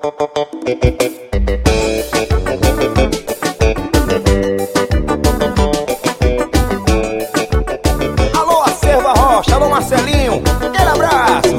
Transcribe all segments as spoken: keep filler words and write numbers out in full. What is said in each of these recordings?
Alô, Acerva Rocha, alô, Marcelinho, aquele abraço.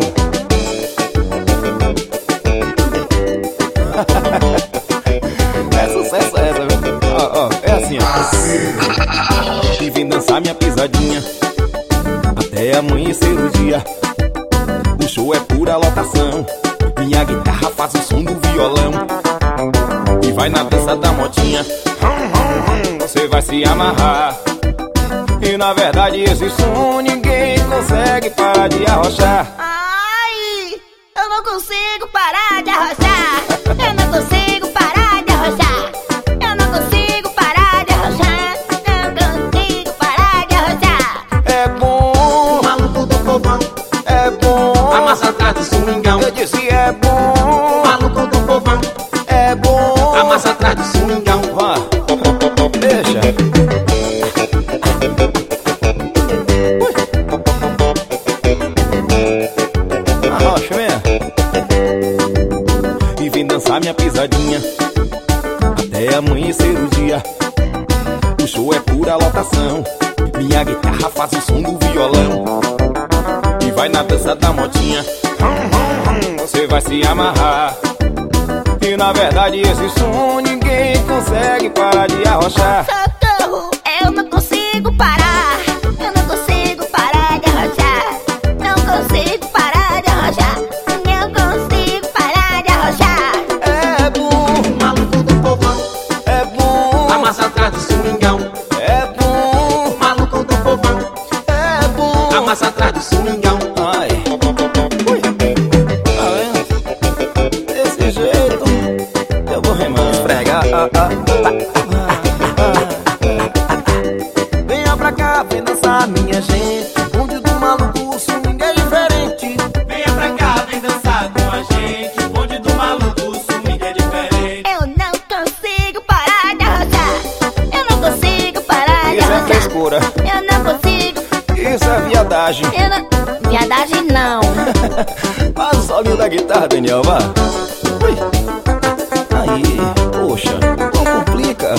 É sucesso essa, viu? Ó, ó, é assim, ó. E vim dançar minha pisadinha até amanhecer o dia. O show é pura lotação, minha guitarra faz o som do violão. E vai na dança da motinha, você vai se amarrar. E na verdade esse som ninguém consegue parar de arrochar. Ai, eu não consigo parar de arrochar. Eu não consigo parar de arrochar. Eu não consigo parar de arrochar. Eu não consigo parar de arrochar. É bom, O maluco do povão, é bom, a massa atrás do swingão. eu disse é O bom, maluco do povão, é bom. a massa atrás do swingão. Vá, deixa. Arrocha mesmo. E vim dançar minha pisadinha até amanhecer o dia. O show é pura lotação, minha guitarra faz o som do violão. E vai na dança da motinha, você vai se amarrar. E na verdade esse som ninguém consegue parar de arrochar. Socorro, eu não consigo parar. Eu não consigo parar de arrochar. Não consigo parar de arrochar. Não consigo parar de arrochar. É bom, O maluco do povão, é bom, a massa atrás do swingão. é bom, O maluco do povão, é bom. a massa atrás do swingão. Ai, ui, tá vendo? Desse jeito eu vou remando. Esfrega, ah, ah, ah. Venha pra cá, vem dançar, minha gente. Onde do maluco o swing é diferente. Venha pra cá, vem dançar com a gente. O bonde do maluco, o swing é diferente. Eu não consigo parar de arrochar. Eu não consigo parar de Isso é arrochar. frescura, Eu não consigo. isso é viadagem. Eu não... Viadagem não. Faz o solinho da guitarra, Daniel, vá. Ui. Aí, poxa, não complica.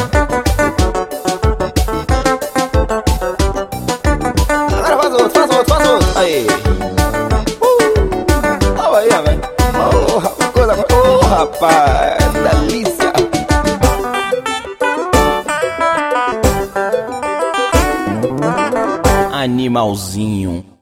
Agora faz outro, faz outro, faz outro. Aí. Uh. Olha aí, velho. Oh, coisa, oh, rapaz, delícia. Animalzinho.